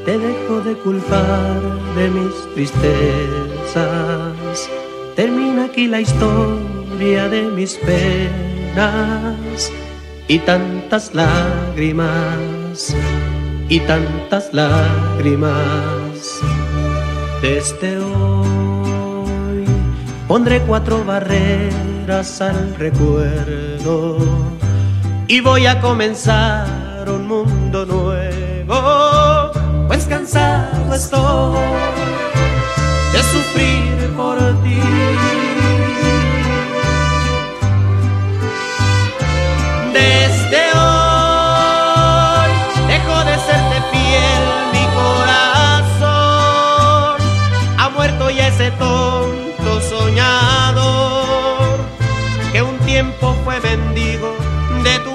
te dejo de culpar de mis tristezas. Termina aquí la historia de mis penas y tantas lágrimas, y tantas lágrimas. Desde hoy pondré 4 barreras al recuerdo y voy a comenzar un mundo nuevo, pues cansado estoy de sufrir por ti. Desde hoy dejo de serte fiel, mi corazón ha muerto ya ese tonto soñador que un tiempo fue mendigo de tu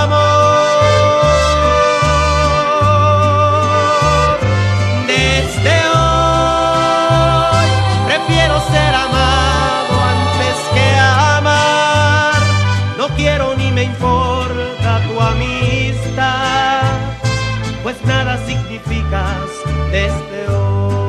amor. Desde hoy prefiero ser amado antes que amar. No quiero ni me importa tu amistad, pues nada significas desde hoy.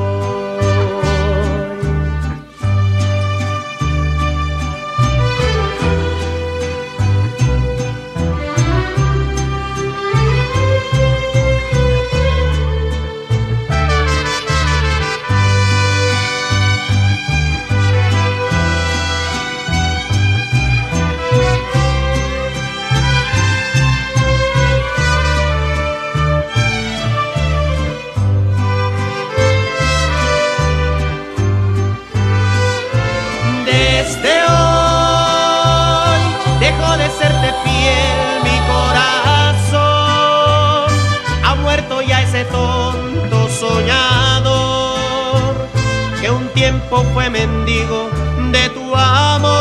Desde hoy dejo de serte fiel, mi corazón ha muerto ya ese tonto soñador que un tiempo fue mendigo de tu amor.